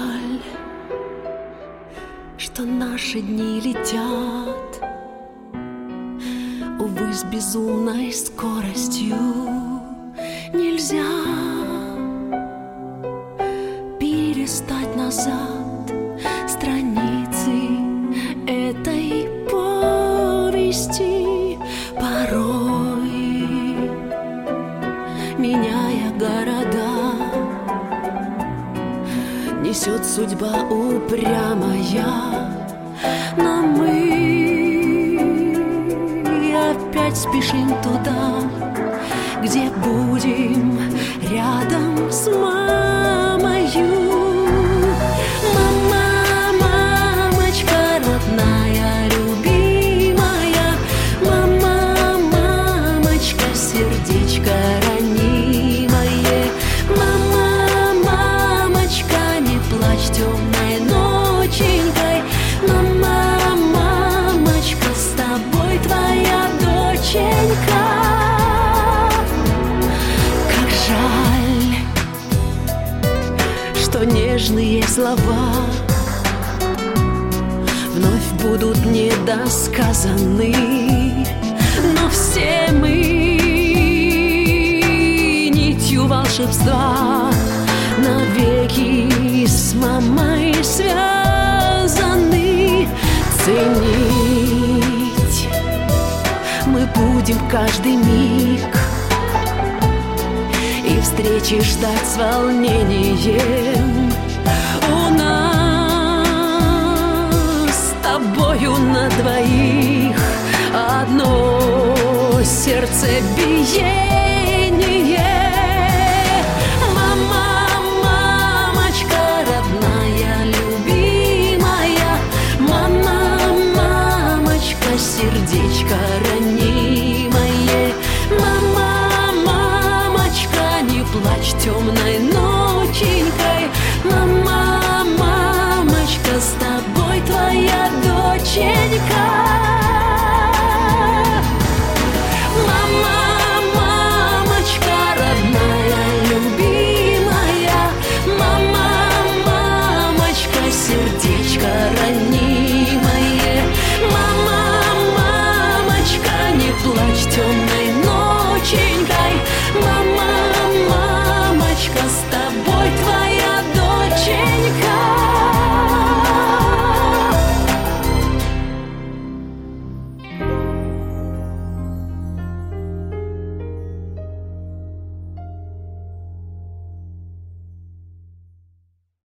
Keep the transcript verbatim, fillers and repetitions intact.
жаль, что наши дни летят, увы, с безумной скоростью. Нельзя перестать назад страницы этой повести. Порой, меняя города, несет судьба упрямая, но мы опять спешим туда, где будем рядом с мамою. Мама, мамочка родная, любимая, мама, мамочка, сердечко ранимое, мама, мамочка, не плачь темной ноченькой, мама, мамочка, с тобой твоя доченька. Как жаль, что нежные слова вновь будут недосказаны, но все мы нитью волшебства навеки с мамой связаны. Ценить мы будем каждый миг и встречи ждать с волнением. У нас с тобою на двоих одно сердце биение.